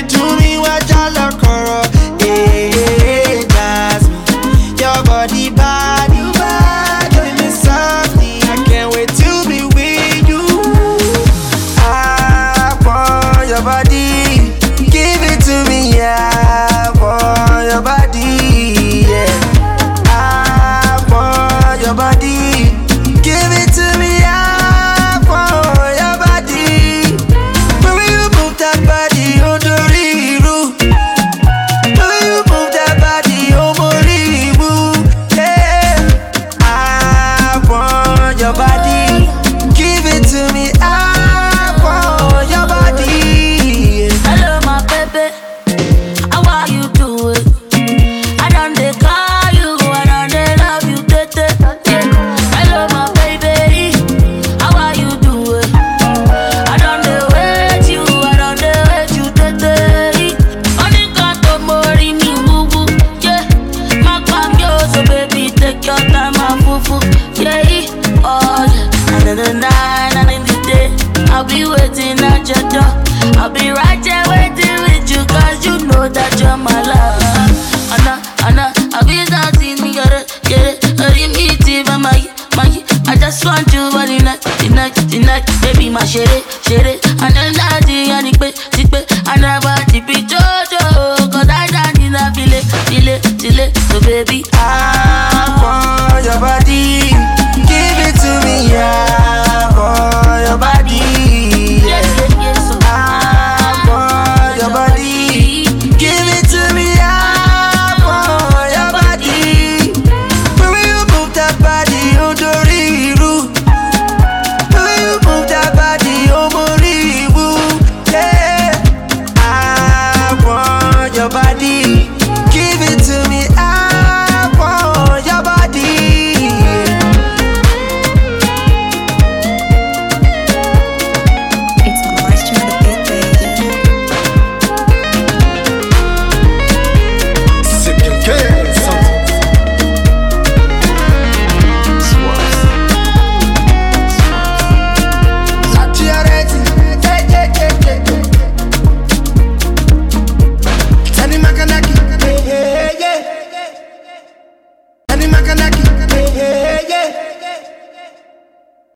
it to me, what y'all look for? Hey, Jasmine, your body bad, you bad, killing me softly. I can't wait to be with you. I want your body, give it to me. I want your body, yeah. I want your body, give it to me. I want your body. When you move that body, oh Doriru. When you move that body, oh Moribu. Yeah. I want your body, give it to me. I want your body. Hello, my baby. How are you doing? I don't dey call you, I don't dey love you, tete. Hello, my baby. How are you doing? I don't dey wait you, tete. Only got to worry me, woo woo, yeah. My yo, so baby, take your time, my foo. Yeah, oh yeah. Another night, another day, I'll be waiting at your door. I'll be right there waiting with you, cause you know that you're my love. Anna, I'll be dancing, me get it. Hurry me, Tiva, I just want you all tonight, baby, my share it. And then I think, and I want to be Jojo, cause I don't need a feel it. So baby,